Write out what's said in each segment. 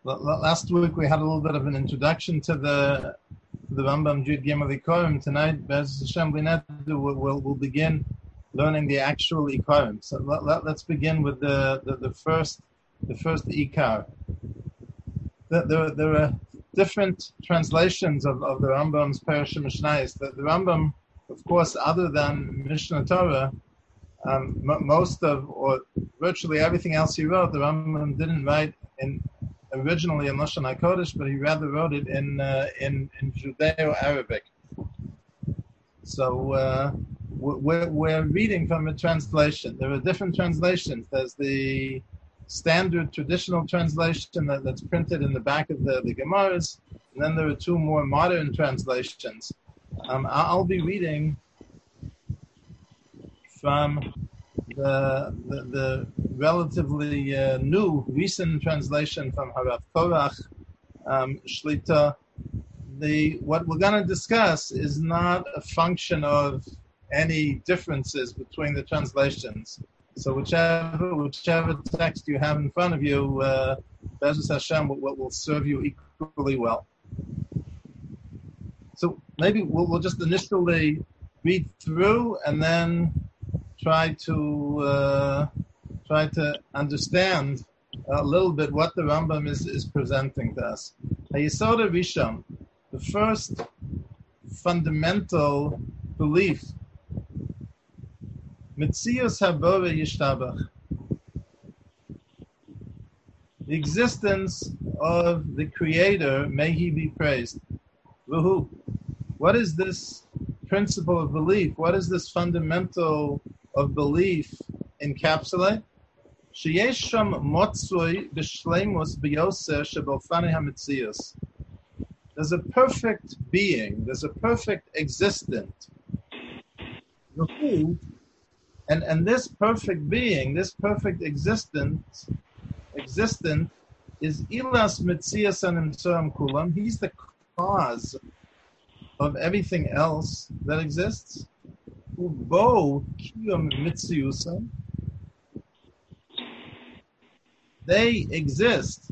Last week we had a little bit of an introduction to the Rambam Yud Gimel Ikorim. Tonight, Be'ez Hashem we'll begin learning the actual Ikorim. So let's begin with the first Ikar. There are different translations of the Rambam's Parashah Mishnayos. The Rambam, of course, other than Mishnah Torah, most of or virtually everything else he wrote, the Rambam didn't write originally in Lashon HaKodesh, but he rather wrote it in Judeo-Arabic. So we're reading from a translation. There are different translations. There's the standard traditional translation that's printed in the back of the Gemaras, and then there are two more modern translations. I'll be reading from the relatively new, recent translation from Harav Korach Shlita. What we're going to discuss is not a function of any differences between the translations. So whichever text you have in front of you, Be'ez Hashem will serve you equally well. So maybe we'll just initially read through and then try to understand a little bit what the Rambam is presenting to us. Hayesod Rishon, the first fundamental belief, Metzius Habore Yishtabach, the existence of the Creator, may He be praised. Vuhu. What is this principle of belief? What is this fundamental of belief encapsulate? Sheyesh sham motzui b'shleimus b'yoser shebofane hametzius. There's a perfect being. There's a perfect existent. And this perfect being, this perfect existent is ilas metzius animtzoram kulam. He's the cause of everything else that exists. Ubo kiyum mitziusa. They exist.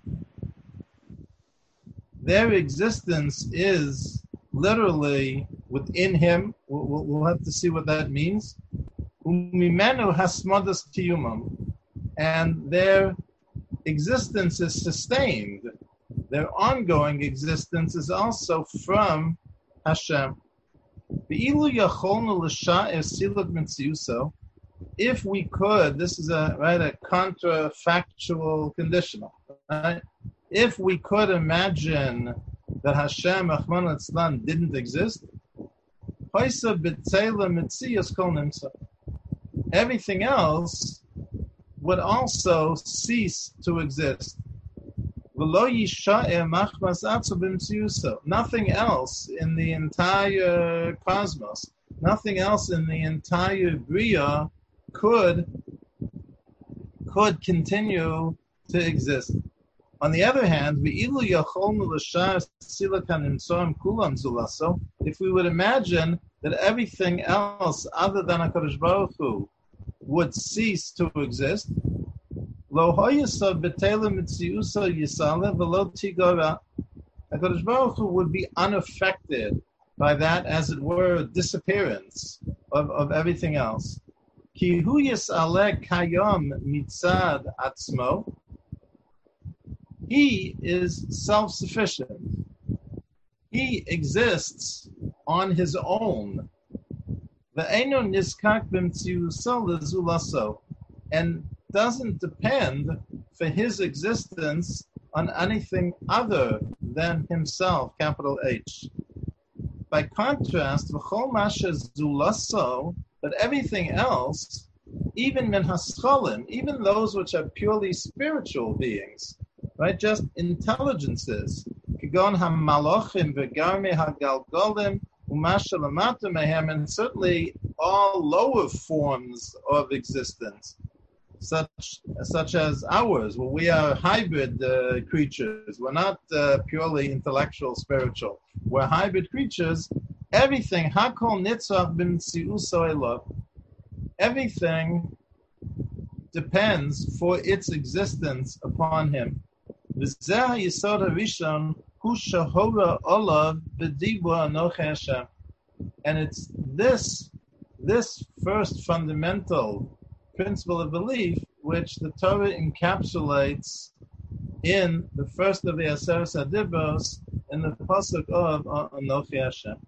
Their existence is literally within him. We'll have to see what that means. Umimenu hasmodas kiyumam. And their existence is sustained. Their ongoing existence is also from Hashem. If we could, this is a contrafactual conditional, right? If we could imagine that Hashem Rahman al didn't exist, everything else would also cease to exist. Nothing else in the entire cosmos, nothing else in the entire Bria could continue to exist. On the other hand, if we would imagine that everything else other than HaKadosh Baruch Hu would cease to exist, HaKadosh Baruch Hu would be unaffected by that, as it were, disappearance of everything else. Ki hu yis'aleh kayom mitzad atzmo. He is self-sufficient. He exists on his own. Ve'eno niskak b'mtziuso lezulaso. And doesn't depend for his existence on anything other than himself, capital H. By contrast, v'chol masha zulaso, but everything else, even min hascholim, even those which are purely spiritual beings, right, just intelligences, kigon ha-malochim v'garmi ha-galgolim u'masha lamata mehem, and certainly all lower forms of existence, such as ours, where we are hybrid creatures. We're not purely intellectual, spiritual. We're hybrid creatures. Everything, hakol nitzach b'mtziuso elov. Everything depends for its existence upon him. V'zeh Yisod HaRishon Hu Shahora Olav B'Dibur Anochi Hashem. And it's this first fundamental principle of belief which the Torah encapsulates in the first of the Aseret HaDibros in the pasuk of Anochi Hashem.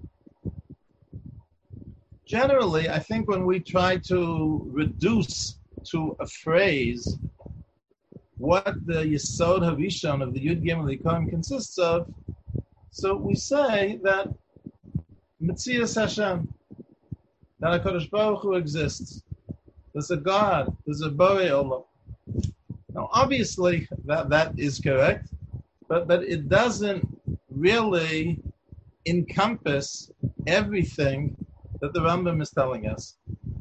Generally, I think when we try to reduce to a phrase what the Yesod HaRishon of the Yud Gimel Ikorim consists of, so we say that Metzias Hashem, that HaKadosh Baruch Hu exists. There's a God, there's a Borei Olam. Now, obviously, that is correct, but it doesn't really encompass everything that the Rambam is telling us.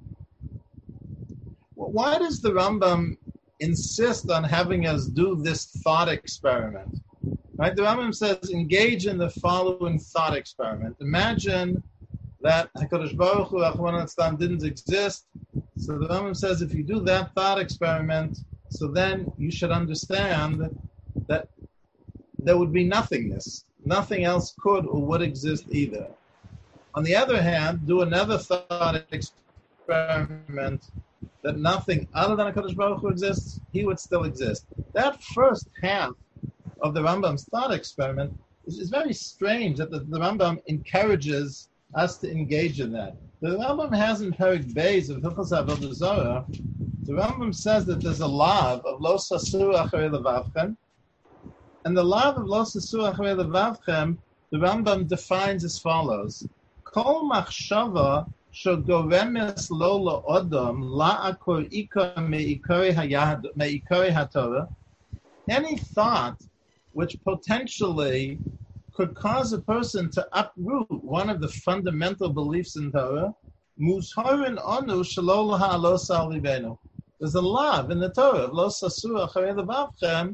Why does the Rambam insist on having us do this thought experiment? Right? The Rambam says, engage in the following thought experiment. Imagine that HaKadosh Baruch Hu Rachmana litzlan didn't exist. So the Rambam says, if you do that thought experiment, so then you should understand that there would be nothingness. Nothing else could or would exist either. On the other hand, do another thought experiment that nothing other than HaKadosh Baruch Hu exists, he would still exist. That first half of the Rambam's thought experiment is very strange that the Rambam encourages us to engage in that. The Rambam has in Perek Beis of Hilchos Avodah Zarah, the Rambam says that there's a law of Lo Sasur Acharei Levavchem, and the law of Lo Sasur Acharei Levavchem, the Rambam defines as follows: Kol machshava shogoremes lo la'odam la'akor ikar me'ikari haTorah. Any thought which potentially could cause a person to uproot one of the fundamental beliefs in Torah, muzharin anu shelo laha'alos al libenu. There's a law in the Torah of Lo Sasur Acharei Levavchem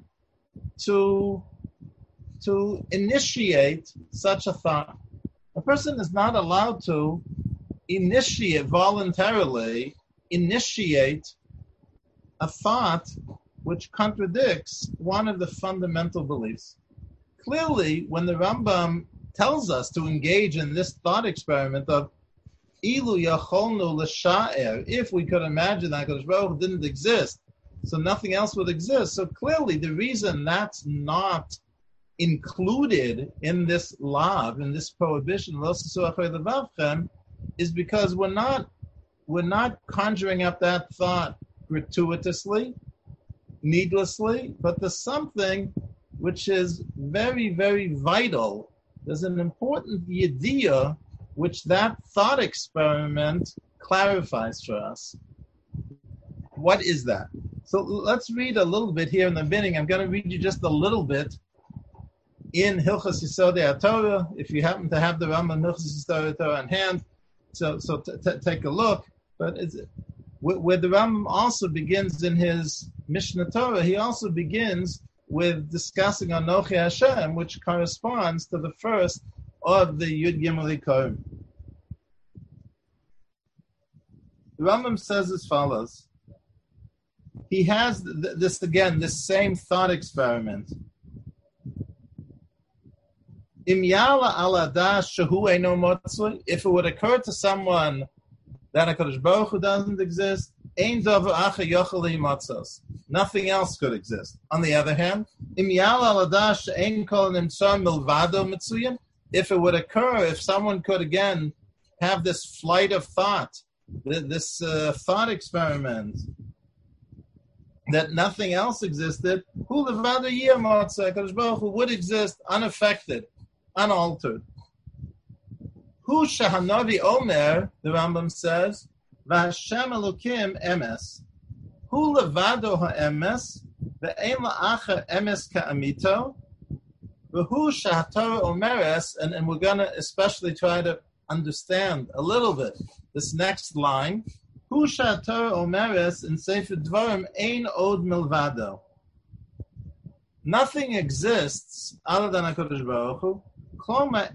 to initiate such a thought. A person is not allowed to voluntarily initiate a thought which contradicts one of the fundamental beliefs. Clearly, when the Rambam tells us to engage in this thought experiment of Ilu Yacholnu L'Sha'er, if we could imagine that HaKadosh Baruch Hu didn't exist, so nothing else would exist. So clearly, the reason that's not included in this law, in this prohibition, Lo Sasur Acharei Levavchem, is because we're not conjuring up that thought gratuitously, needlessly, but there's something which is very, very vital. There's an important yediyah which that thought experiment clarifies for us. What is that? So let's read a little bit here in the beginning. I'm going to read you just a little bit in Hilchos Yesodei HaTorah. If you happen to have the Rambam Hilchos Yesodei HaTorah on hand, so take a look. But where the Rambam also begins in his Mishnah Torah, he also begins with discussing Anochi Hashem, which corresponds to the first of the Yud Gimel Ikorim. The Rambam says as follows. He has this same thought experiment. If it would occur to someone that HaKadosh Baruch Hu doesn't exist, nothing else could exist. On the other hand, if it would occur, if someone could again have this flight of thought, this thought experiment, that nothing else existed, HaKadosh Baruch Hu would exist unaffected, unaltered. Hu shahanavi omer, the Rambam says, v'Hashem Elokim emes. Hu levado ha'emes, ve'ein la'acher emes ka'amito, v'hu shahatorah omeres, and we're going to especially try to understand a little bit this next line. Hu shahatorah omeres in Sefer Dvarim ein od milvado. Nothing exists other than HaKadosh Baruch Hu. What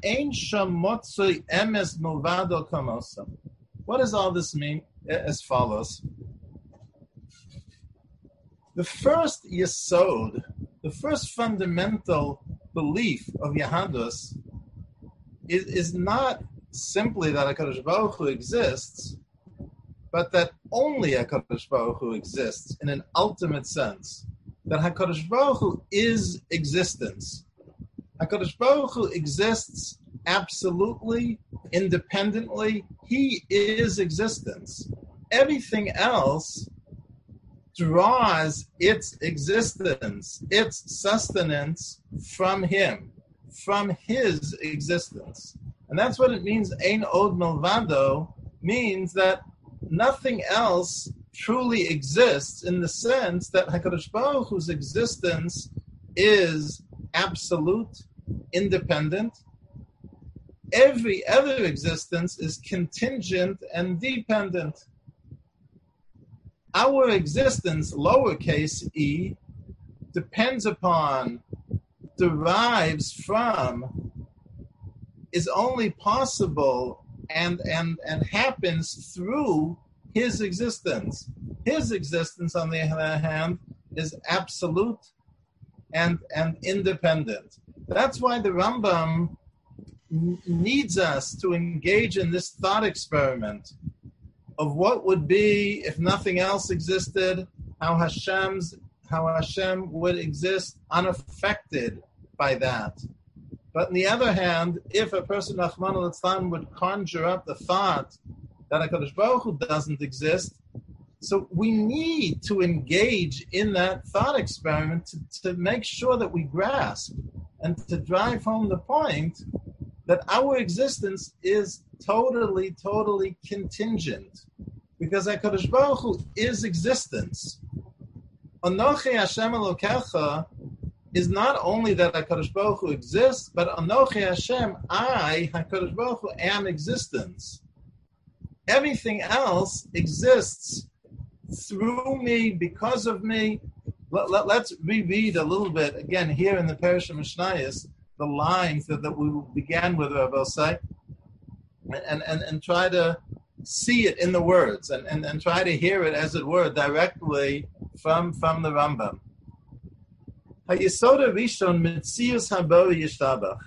does all this mean? As follows. The first yesod The first fundamental belief of Yahadus is not simply that HaKadosh Baruch Hu exists, but that only HaKadosh Baruch Hu exists in an ultimate sense. That HaKadosh Baruch Hu is existence. HaKadosh Baruch Hu exists absolutely, independently. He is existence. Everything else draws its existence, its sustenance from him, from his existence. And that's what it means, Ein Od Milvado, means that nothing else truly exists in the sense that HaKadosh Baruch Hu's existence is absolute, independent. Every other existence is contingent and dependent. Our existence, lowercase e, depends upon, derives from, is only possible and happens through his existence. His existence, on the other hand, is absolute and independent. That's why the Rambam needs us to engage in this thought experiment of what would be if nothing else existed, how Hashem would exist unaffected by that. But on the other hand, if a person, Rahman al-Islam, would conjure up the thought that HaKadosh Baruch Hu doesn't exist, so we need to engage in that thought experiment to make sure that we grasp and to drive home the point that our existence is totally contingent, because HaKadosh Baruch Hu is existence. Anochi Hashem Elokecha is not only that HaKadosh Baruch Hu exists, but Anochi Hashem, I, HaKadosh Baruch Hu, am existence. Everything else exists through me, because of me. Let's reread a little bit, again, here in the Parashat Mishnayos, the lines that we began with, Rabbi Osai, and try to see it in the words and try to hear it, as it were, directly from the Rambam. HaYesod Rishon Metzius Habori Yishtabach.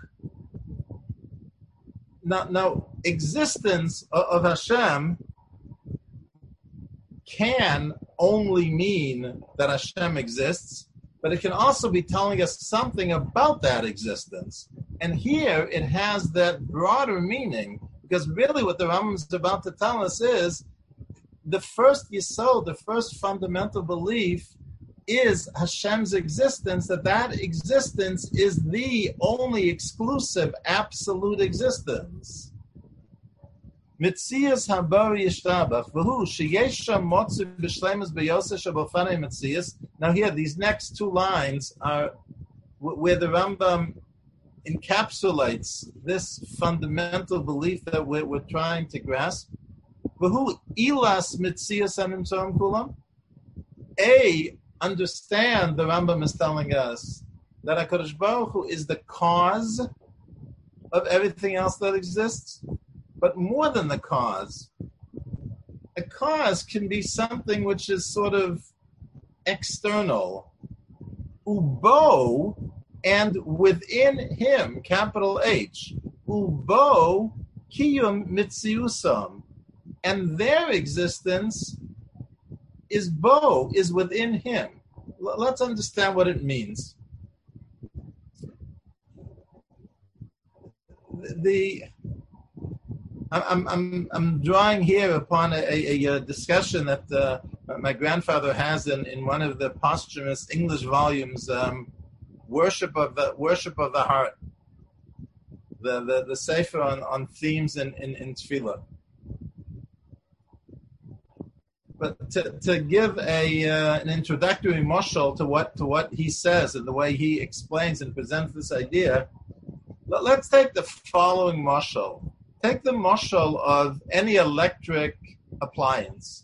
Now, existence of Hashem can only mean that Hashem exists, but it can also be telling us something about that existence. And here it has that broader meaning, because really what the Rambam is about to tell us is the first yesod, the first fundamental belief is Hashem's existence, that existence is the only exclusive, absolute existence. Metzias habari yishtabach v'hu sheyesha motzu b'shleimus b'yoseh shabofanei metzias. Now here, these next two lines are where the Rambam encapsulates this fundamental belief that we're trying to grasp. V'hu ilas metzias hanimtzoim kulam. Understand, the Rambam is telling us that HaKadosh Baruch Hu is the cause of everything else that exists. But more than the cause, a cause can be something which is sort of external. Ubo, and within him, capital H, Ubo kiyum mitziusam, and their existence is within him. Let's understand what it means. I'm drawing here upon a discussion that my grandfather has in one of the posthumous English volumes, Worship of the Heart, the sefer on themes in Tefillah. But to give an introductory mashal to what he says and the way he explains and presents this idea, let's take the following mashal. Take the mashal of any electric appliance.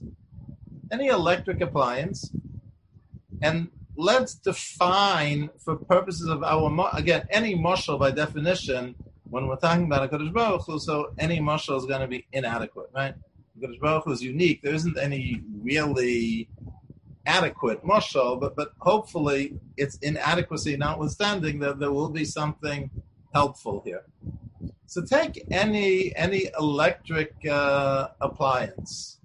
And let's define, for purposes of our, again, any mashal by definition, when we're talking about HaKadosh Baruch Hu, so any mashal is going to be inadequate, right? HaKadosh Baruch Hu is unique. There isn't any really adequate mashal, but hopefully its inadequacy notwithstanding, that there will be something helpful here. So take any electric appliance,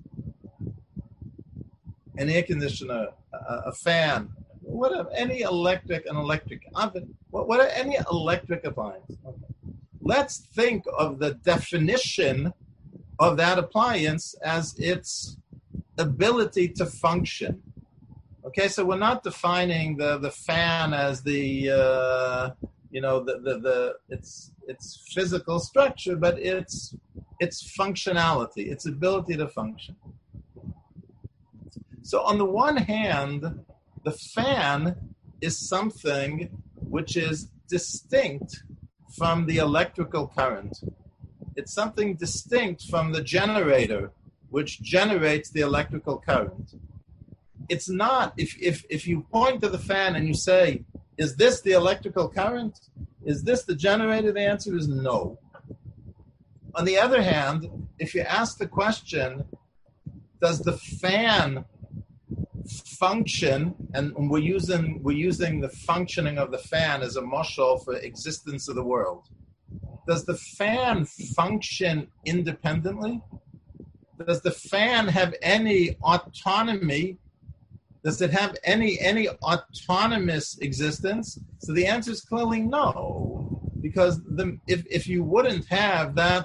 an air conditioner, a fan, whatever, an electric oven, any electric appliance. Okay. Let's think of the definition of that appliance as its ability to function. Okay, so we're not defining the fan as the its physical structure, but its functionality, its ability to function. So on the one hand, the fan is something which is distinct from the electrical current. It's something distinct from the generator, which generates the electrical current. It's not, if you point to the fan and you say, is this the electrical current? Is this the generator? The answer is no. On the other hand, if you ask the question, does the fan function, and we're using the functioning of the fan as a mashal for existence of the world. Does the fan function independently? Does the fan have any autonomy? Does it have any autonomous existence? So the answer is clearly no, because if you wouldn't have that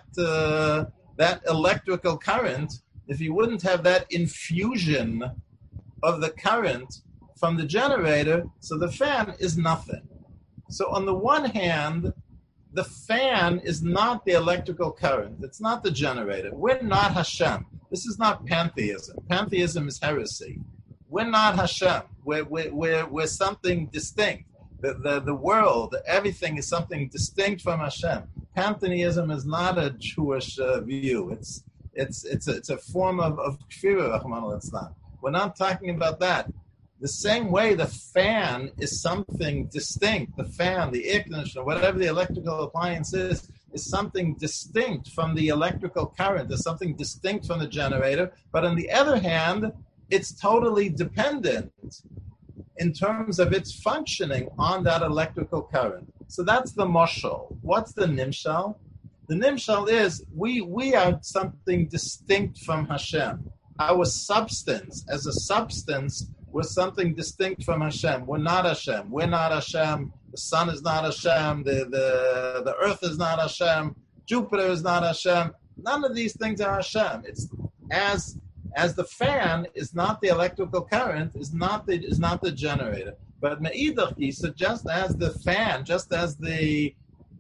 electrical current, if you wouldn't have that infusion of the current from the generator, so the fan is nothing. So on the one hand, the fan is not the electrical current. It's not the generator. We're not Hashem. This is not pantheism. Pantheism is heresy. We're not Hashem. We're something distinct. The world, everything is something distinct from Hashem. Pantheism is not a Jewish view. It's a form of kfirah, Rahman al-Islam. We're not talking about that. The same way the fan is something distinct. The fan, the air conditioner, whatever the electrical appliance is something distinct from the electrical current. There's something distinct from the generator. But on the other hand, it's totally dependent in terms of its functioning on that electrical current. So that's the mashal. What's the nimshal? The nimshal is we are something distinct from Hashem. Our substance, as a substance, we're something distinct from Hashem. We're not Hashem. We're not Hashem. The sun is not Hashem. The earth is not Hashem. Jupiter is not Hashem. None of these things are Hashem. It's as the fan is not the electrical current, is not the generator. But me'idach, so just as the fan, just as the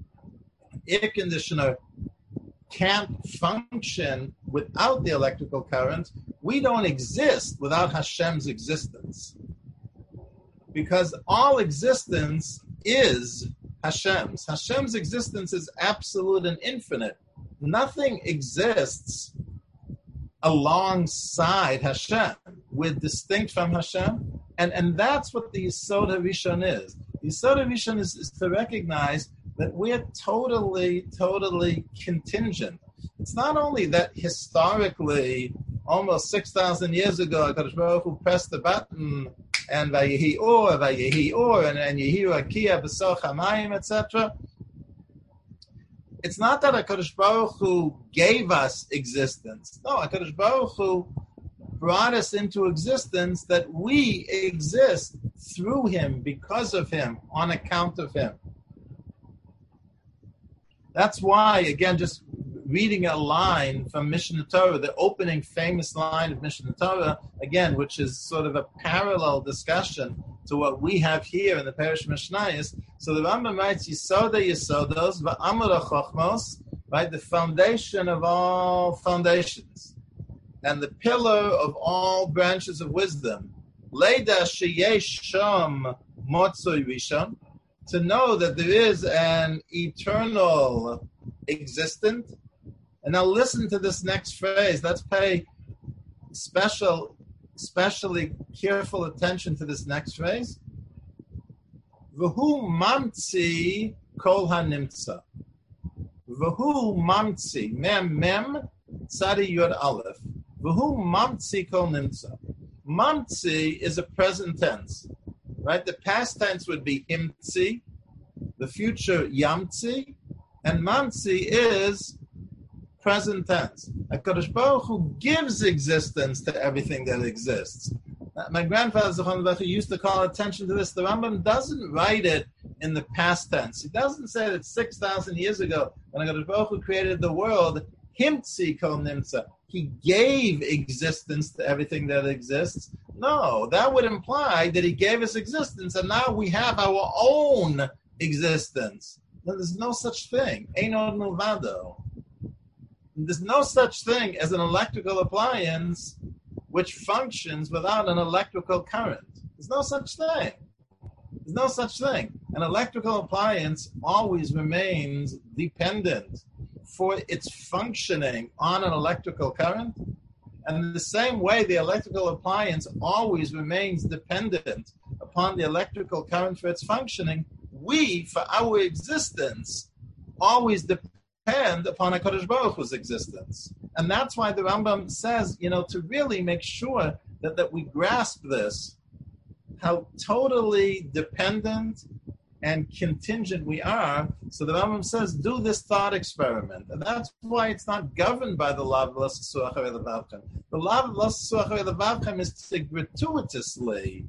air conditioner can't function without the electrical current, we don't exist without Hashem's existence. Because all existence is Hashem's. Hashem's existence is absolute and infinite. Nothing exists alongside Hashem. We're distinct from Hashem. And that's what the Yisod HaRishon is. The Yisod HaRishon is to recognize that we're totally contingent. It's not only that historically, almost 6,000 years ago, HaKadosh Baruch Hu pressed the button and Vayehi Or, and Yehi Rakia B'soch HaMayim, etc. It's not that HaKadosh Baruch Hu gave us existence. No, HaKadosh Baruch Hu brought us into existence that we exist through Him, because of Him, on account of Him. That's why, again, just reading a line from Mishnah Torah, the opening famous line of Mishnah Torah, again, which is sort of a parallel discussion to what we have here in the Parish Mishnayos. So the Rambam writes, Yisoda Yisodos, Va'amar HaChochmos, right, the foundation of all foundations, and the pillar of all branches of wisdom, Leida Sheyesh Sham Motzoi Rishon, to know that there is an eternal existent. And now listen to this next phrase. Let's pay especially careful attention to this next phrase. V'hu mamtzi kol hanimtza. V'hu mamtzi, mem tzadi yod aleph. V'hu mamtzi kol nimtza. Mamtzi is a present tense, right? The past tense would be himtzi, the future yamtzi, and mamtzi is present tense. HaKadosh Baruch Hu gives existence to everything that exists. My grandfather Zechron Levacha used to call attention to this. The Rambam doesn't write it in the past tense. He doesn't say that 6,000 years ago, when HaKadosh Baruch Hu created the world, himtzi kol nimtza, he gave existence to everything that exists. No, that would imply that he gave us existence, and now we have our own existence. There's no such thing. Eino milvado. There's no such thing as an electrical appliance which functions without an electrical current. There's no such thing. There's no such thing. An electrical appliance always remains dependent for its functioning on an electrical current. And in the same way, the electrical appliance always remains dependent upon the electrical current for its functioning. We, for our existence, always depend upon HaKadosh Baruch Hu's existence. And that's why the Rambam says, to really make sure that we grasp this, how totally dependent and contingent we are. So the Rambam says, do this thought experiment. And that's why it's not governed by the law of l'sasuach le'levavchem. The law of l'sasuach le'levavchem is to gratuitously,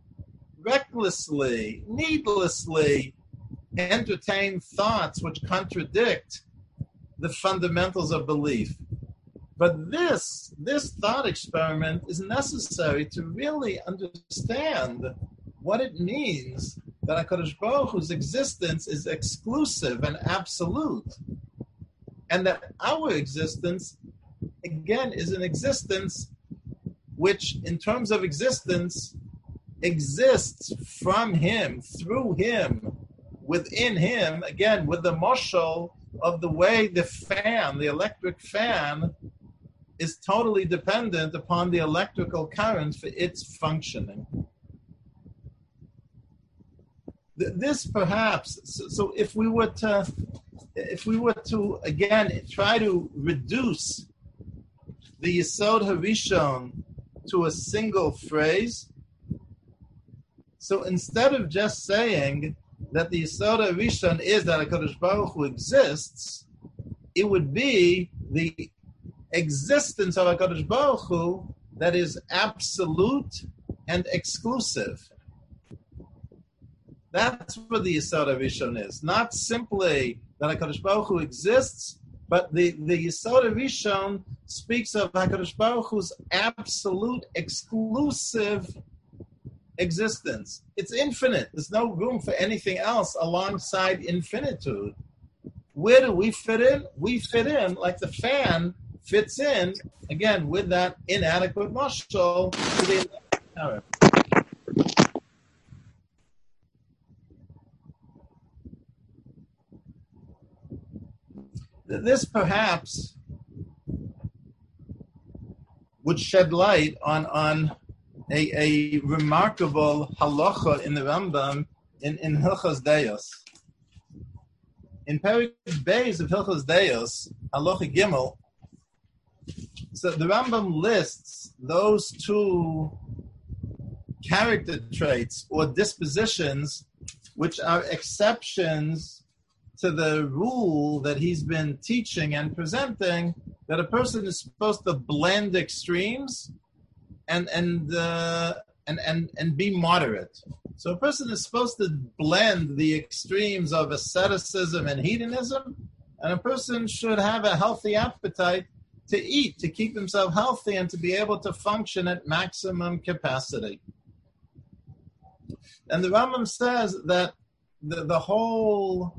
recklessly, needlessly entertain thoughts which contradict the fundamentals of belief. But this thought experiment is necessary to really understand what it means that HaKadosh Baruch Hu's existence is exclusive and absolute, and that our existence, again, is an existence which, in terms of existence, exists from Him, through Him, within Him, again, with the mashal of the way the electric fan, is totally dependent upon the electrical current for its functioning. This perhaps, so if we were to again try to reduce the Yesod HaRishon to a single phrase, so instead of just saying that the Yesod HaRishon is that HaKadosh Baruch Hu exists, it would be the existence of HaKadosh Baruch Hu that is absolute and exclusive. That's what the Yesod HaRishon is. Not simply that HaKadosh Baruch Hu exists, but the Yesod HaRishon speaks of HaKadosh Baruch Hu's absolute, exclusive existence. It's infinite. There's no room for anything else alongside infinitude. Where do we fit in? We fit in like the fan fits in, again, with that inadequate mashal to the current. This perhaps would shed light on a remarkable halacha in the Rambam in Hilchos Deos. In Perek Beis of Hilchos Deos, halacha Gimel, so the Rambam lists those two character traits or dispositions which are exceptions to the rule that he's been teaching and presenting, that a person is supposed to blend extremes and be moderate. So a person is supposed to blend the extremes of asceticism and hedonism, and a person should have a healthy appetite to eat, to keep himself healthy and to be able to function at maximum capacity. And the Rambam says that the whole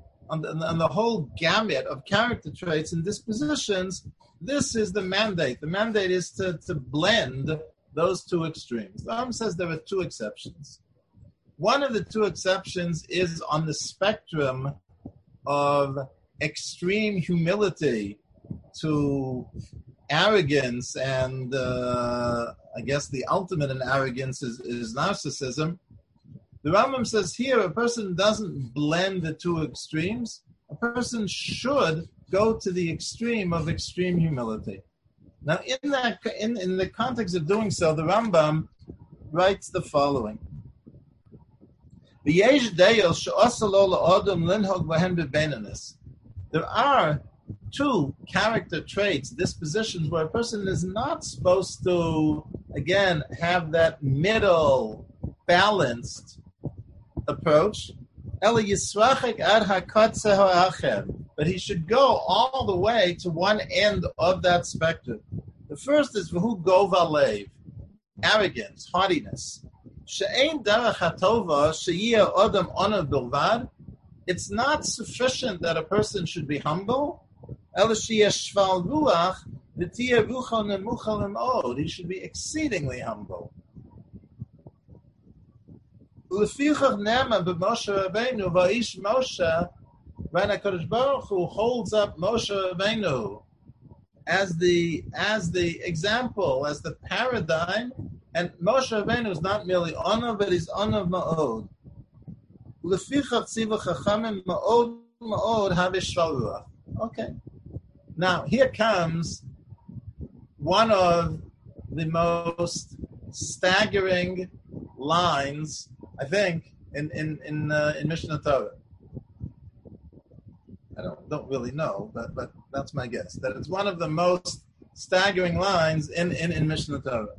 gamut of character traits and dispositions, this is the mandate. The mandate is to blend those two extremes. The Rambam says there are two exceptions. One of the two exceptions is on the spectrum of extreme humility to arrogance, and I guess the ultimate in arrogance is narcissism. The Rambam says here a person doesn't blend the two extremes. A person should go to the extreme of extreme humility. Now, in the context of doing so, the Rambam writes the following: there are two character traits, dispositions, where a person is not supposed to, again, have that middle, balanced approach. But he should go all the way to one end of that spectrum. The first is v'hu gova lev, arrogance, haughtiness. It's not sufficient that a person should be humble. He should be exceedingly humble. When HaKadosh Baruch Hu holds up Moshe Rabbeinu as the example, as the paradigm, and Moshe Rabbeinu is not merely honor, but he's honor ma'od. Okay. Now here comes one of the most staggering lines, I think, in Mishnah Torah. I don't really know, but that's my guess, that it's one of the most staggering lines in Mishnah Torah.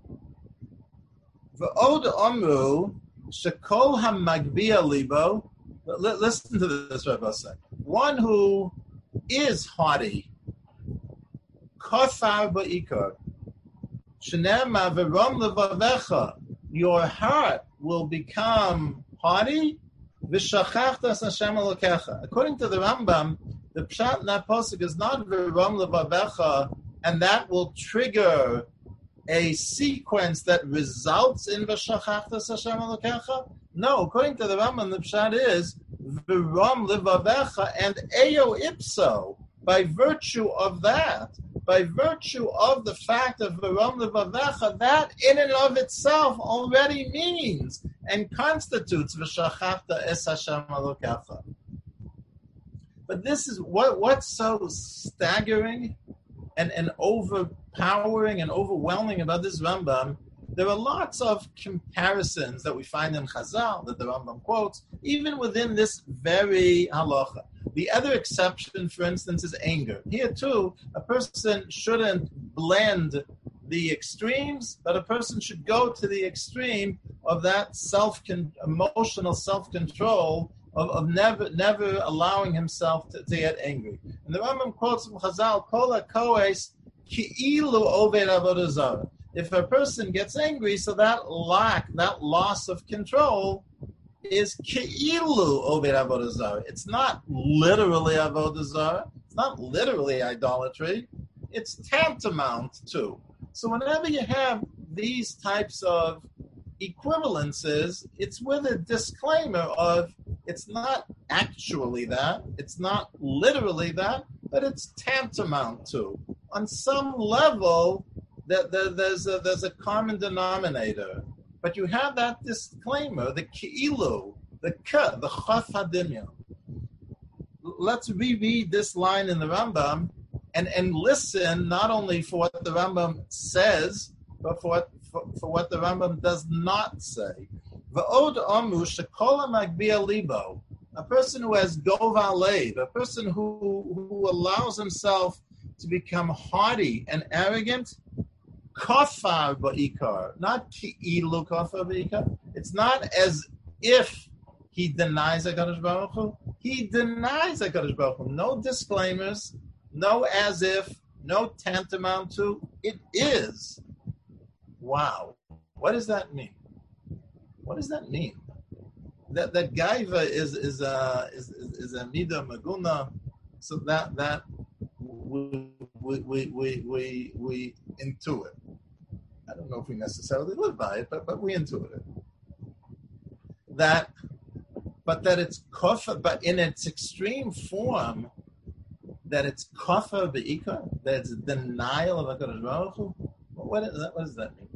V'od omru shekol hamagbiya libo. Listen to this, Rabbi Say. One who is haughty, kofar ba'ikar, shenema v'rom levavecha, your heart will become haughty. V'shachachtas Hashem Elokecha. According to the Rambam, the pshat in that pasuk is not v'rom levavecha, and that will trigger a sequence that results in v'shachachtas Hashem Elokecha. No, according to the Rambam, the pshat is v'rom levavecha and eo ipso. By virtue of that, by virtue of the fact of v'rom levavecha, that in and of itself already means and constitutes v'shachachta es Hashem Elokecha. But this is what's so staggering and overpowering and overwhelming about this Rambam. There are lots of comparisons that we find in Chazal that the Rambam quotes, even within this very halacha. The other exception, for instance, is anger. Here too, a person shouldn't blend the extremes, but a person should go to the extreme of that emotional self-control of never allowing himself to get angry. And the Rambam quotes from Chazal, Kol HaKoes ki'ilu oved avodah zarah. If a person gets angry, so that loss of control is ki'ilu oved avodah zarah. It's not literally avodah zarah. It's not literally idolatry. It's tantamount to. So whenever you have these types of equivalences, it's with a disclaimer of it's not actually that, it's not literally that, but it's tantamount to. On some level, there's a common denominator. But you have that disclaimer, the ki'ilu, the chaf hadimya. Let's reread this line in the Rambam and listen not only for what the Rambam says, but for what the Rambam does not say. V'od amu shekola magbiya libo, a person who has gova lev, a person who allows himself to become haughty and arrogant, kafar ba'ikar, not ki'ilu kafar ba'ikar. It's not as if he denies HaKadosh Baruch Hu. He denies HaKadosh Baruch Hu. No disclaimers, no as if, no tantamount to. It is. Wow. What does that mean? What does that mean? That gaiva is a midah maguna, so that we intuit. I don't know if we necessarily live by it, but we intuit it. That it's kofar, but in its extreme form, that it's kofar be'ikar, that it's denial of HaKadosh Baruch Hu. What does that mean?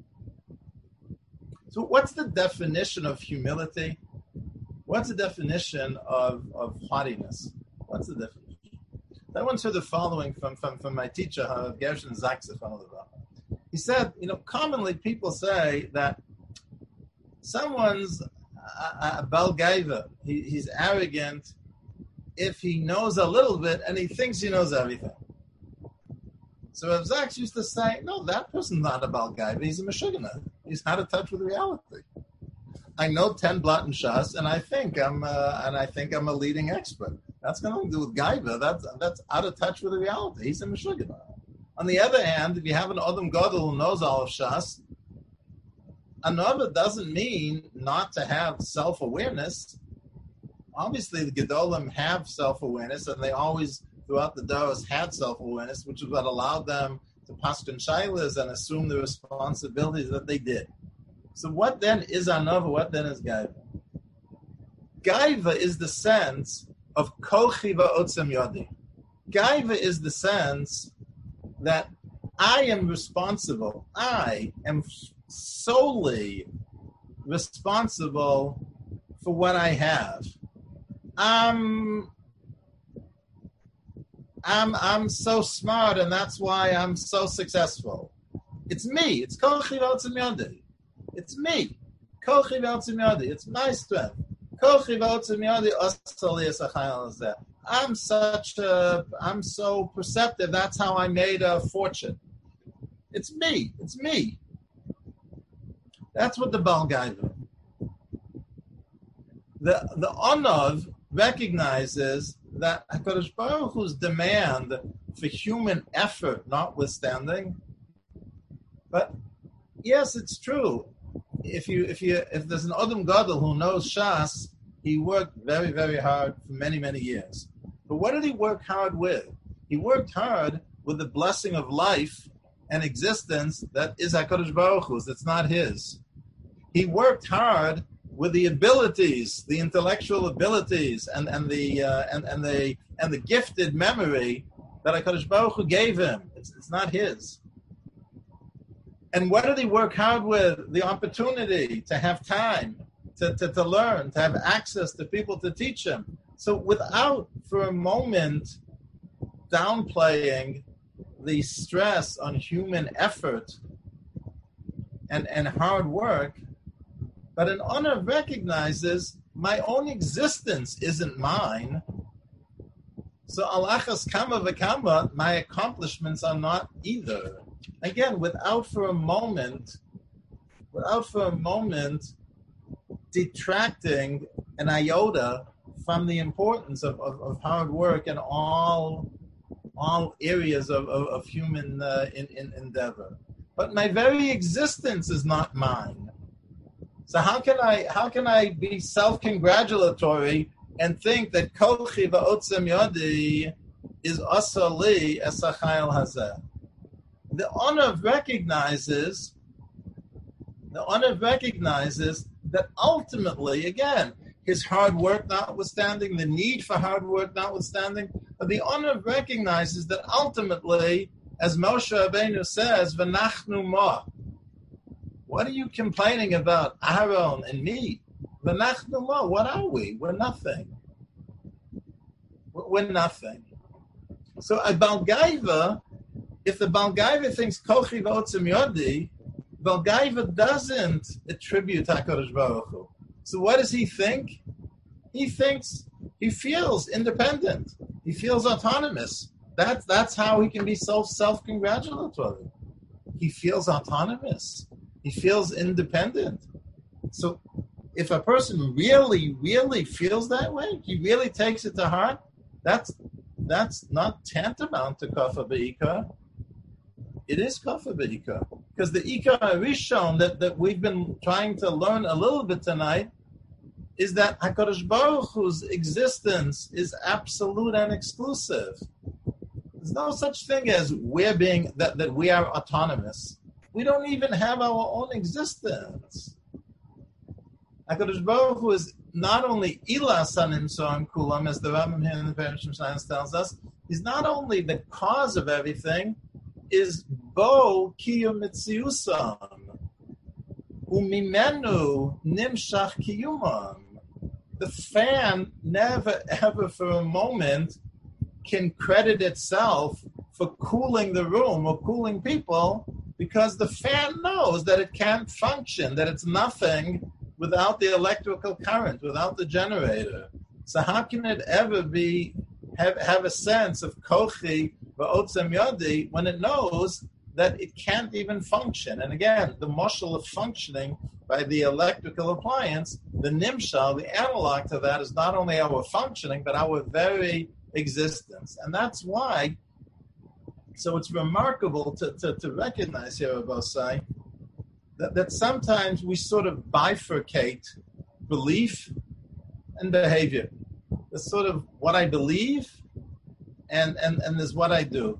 So what's the definition of humility? What's the definition of haughtiness? What's the definition? I once heard the following from my teacher, Gershon Zaks. He said, commonly people say that someone's a Bal Gaiva. He's arrogant if he knows a little bit and he thinks he knows everything. So Rav Zaks used to say, no, that person's not a Bal Gaiva. He's a Meshuggah. He's out of touch with reality. I know 10 blot and shas, and I think I'm a leading expert. That's got nothing to do with Gaiva. That's out of touch with the reality. He's a Meshuggah. On the other hand, if you have an Adam Gadol who knows all of shas, another doesn't mean not to have self-awareness. Obviously, the Gedolim have self-awareness, and they always, throughout the Doros, had self-awareness, which is what allowed them to paskin shaylas and assume the responsibilities that they did. So what then is Anova? What then is Gaiva? Gaiva is the sense of kochi va'otzem yodi. Gaiva is the sense that I am responsible. I am solely responsible for what I have. I'm so smart, and that's why I'm so successful. It's me. It's kochi va'otzem yodi. It's me. Kochi v'otzem yodi. It's my strength. Kochi v'otzem yodi asali esachayil hazeh. I'm so perceptive. That's how I made a fortune. It's me. It's me. That's what the Bal Gaiva. The Onav recognizes that HaKadosh Baruch Hu's demand for human effort notwithstanding, but yes, it's true. If there's an Adam Gadol who knows Shas, he worked very, very hard for many, many years. But what did he work hard with? He worked hard with the blessing of life and existence that is HaKadosh Baruch Hu's. That's not his. He worked hard with the abilities, the intellectual abilities, and the gifted memory that HaKadosh Baruch Hu gave him. It's not his. And what did he work hard with? The opportunity to have time, to learn, to have access to people to teach him. So without, for a moment, downplaying the stress on human effort and hard work, but an honor recognizes my own existence isn't mine. So alachas kama v'kama, my accomplishments are not either. Again, without for a moment detracting an iota from the importance of hard work and all areas of human endeavor. But my very existence is not mine. So how can I be self-congratulatory and think that kochi va'otzem yodi is asali esachayil hazeh? The honor recognizes that ultimately, again, his hard work notwithstanding, the need for hard work notwithstanding, but the honor recognizes that ultimately, as Moshe Rabbeinu says, v'nachnu ma. What are you complaining about, Aaron and me? V'nachnu ma, what are we? We're nothing. We're nothing. So a Bal Gaiva, if the Bal Gaiva thinks kochi v'otzem yodi, Bal Gaiva doesn't attribute HaKadosh Baruch Hu. So what does he think? He feels independent. He feels autonomous. That's how he can be self-congratulatory. He feels autonomous. He feels independent. So if a person really, really feels that way, he really takes it to heart, that's not tantamount to Kafa B'Ikar. It is Kafa B'Ikar. Because the Ikar Rishon that we've been trying to learn a little bit tonight is that HaKadosh Baruch Hu's existence is absolute and exclusive. There's no such thing as that we are autonomous. We don't even have our own existence. HaKadosh Baruch Hu is not only Ila Sanim Soam Kulam, as the Rambam here in the Parashim Science tells us, he's not only the cause of everything, is Bo Kiyum Mitziusam, Umimenu Nimshach Kiyumam. The fan never ever for a moment can credit itself for cooling the room or cooling people because the fan knows that it can't function, that it's nothing without the electrical current, without the generator. So how can it ever have a sense of kochi v'otzem yodi when it knows that it can't even function? And again, the moshel of functioning by the electrical appliance, the nimshal, the analog to that, is not only our functioning, but our very existence. And that's why, so it's remarkable to recognize here, Abosai, that sometimes we sort of bifurcate belief and behavior. There's sort of what I believe and there's what I do.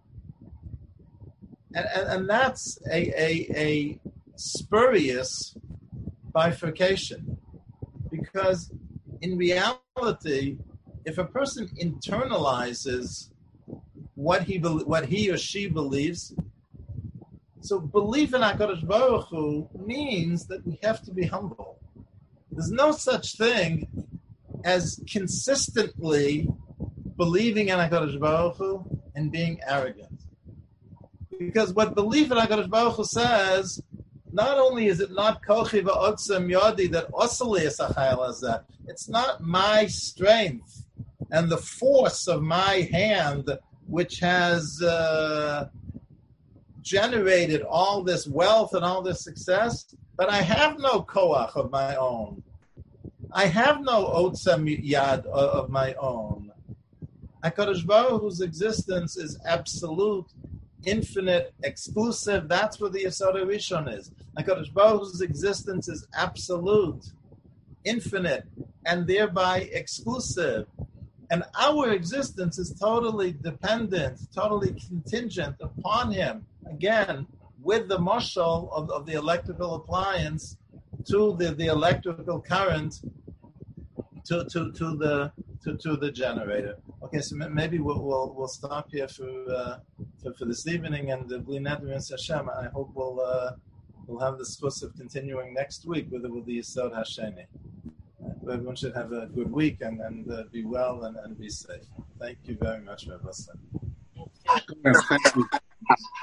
And that's a spurious bifurcation, because in reality, if a person internalizes what he or she believes, so belief in HaKadosh Baruch Hu means that we have to be humble. There's no such thing as consistently believing in HaKadosh Baruch Hu and being arrogant. Because what belief in HaKadosh Baruch Hu says, not only is it not kochi v'otzem yodi that osali is achayel hazeh, it's not my strength and the force of my hand which has generated all this wealth and all this success, but I have no koach of my own. I have no otzem yad of my own. HaKadosh Baruch Hu's existence is absolute, infinite, exclusive. That's what the Yesod Rishon is. HaKadosh Baruch Hu's existence is absolute, infinite, and thereby exclusive. And our existence is totally dependent, totally contingent upon Him. Again, with the mashal of the electrical appliance to the electrical current to the generator. Okay, so maybe we'll stop here for this evening, and the Bli Neder and Hashem. I hope we'll have the schus of continuing next week with the Yesod Hasheni. Everyone should have a good week and be well and be safe. Thank you very much, Rabbi. Thank you.